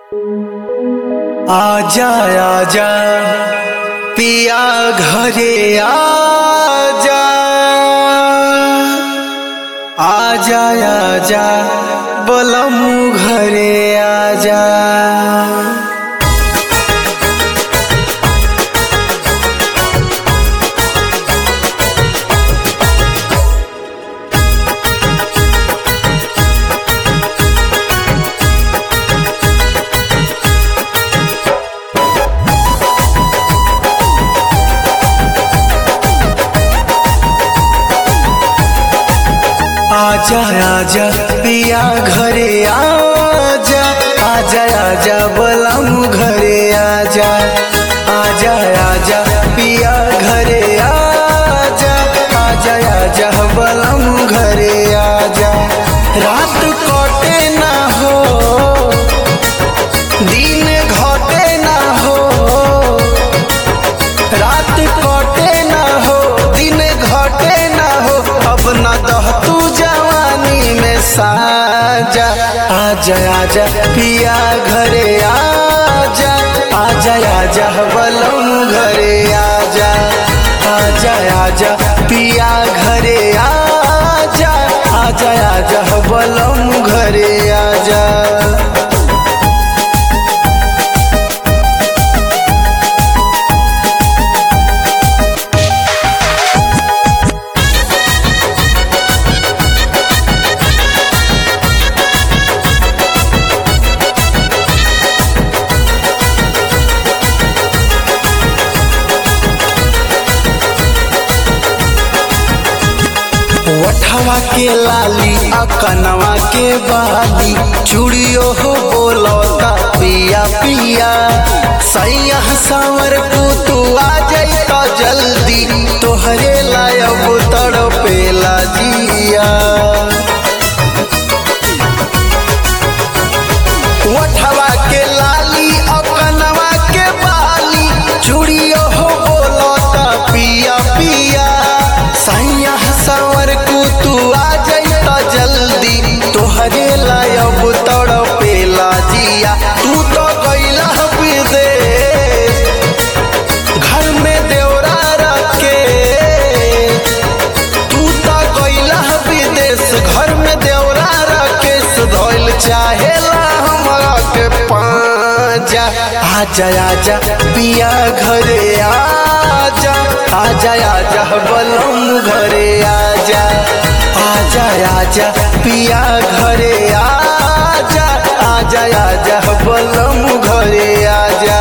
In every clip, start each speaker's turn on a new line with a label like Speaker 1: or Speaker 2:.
Speaker 1: आजा आजा पिया घरे आजा, आजा आजा बलमू घरे आजा। आजा आजा पिया घरे आजा, आजा आजा बलमू घरे आजा, आजा आजा पिया घरे आजा, आजा आजा बलमू घरे आजा। रात कटे ना हो दिन घटे ना हो, रात कटे ना हो दिन घटे ना हो, अब न दह तू साजा। आजा आजा पिया घरे आजा, आजा आजा बलमू घरे आजा, आजा आजा पिया घरे आजा, आजा आजा बलमू घरे आजा। ओठवा के लाली अकनवा के बाली, चूड़ियो हो बोलता पिया पिया। सैया सांवर तू आ जाई तो जल्दी, तोहरे लायब तड़पेला जिया। ओठवा के लाली अकनवा के बाली, चूड़ियो हो बोलता पिया पिया। सैया सांवर तू आ जाई तो जल्दी, तोहरे लायब तड़पेला जिया। तू तो गइला विदेश घर में देवरा रखे, तू तो गइला विदेश घर में देवरा रखे, सुधोइल चाहेला हमरा के पाजा। आजा आजा पिया घरे आजा, आजा आजा बलमू घरे आजा, आजा आजा पिया घरे आजा, आजा आजा बलमू घरे आजा।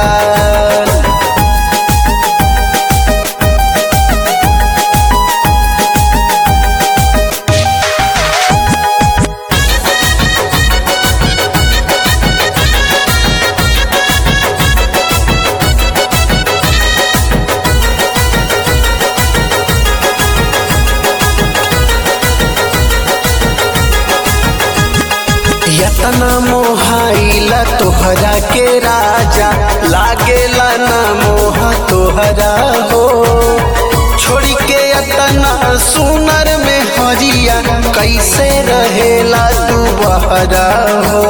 Speaker 1: यतना मोहाइला तोहरा के राजा, लागेला ना मोह तोहरा हो। छोड़ी के यतना सुनर में हरिया, कैसे रहेला तू बहरा हो।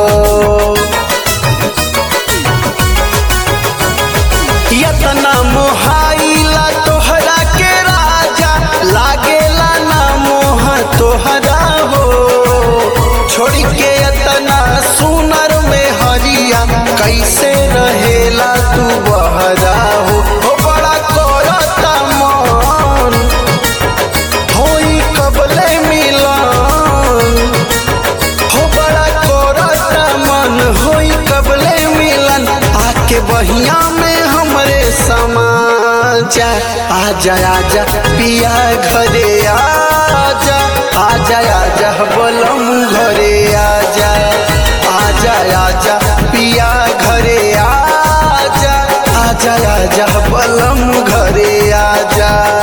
Speaker 1: यतना मोहाइला तोहरा के राजा, लागेला ना मोह तोहरा हो। छोड़ी के यतना सुनर में हरिया, कैसे रहेला तू बहरा हो। हो बड़ा करता मन होई कबले मिलन, हो बड़ा करता मन होई कबले मिलन। आके बहिया में हमरे समाजा, आजा आजा पिया घरे आजा, आजा आजा बलमू घरे आजा, आजा आजा पिया घरे आजा, आजा आजा बलमू घरे आजा।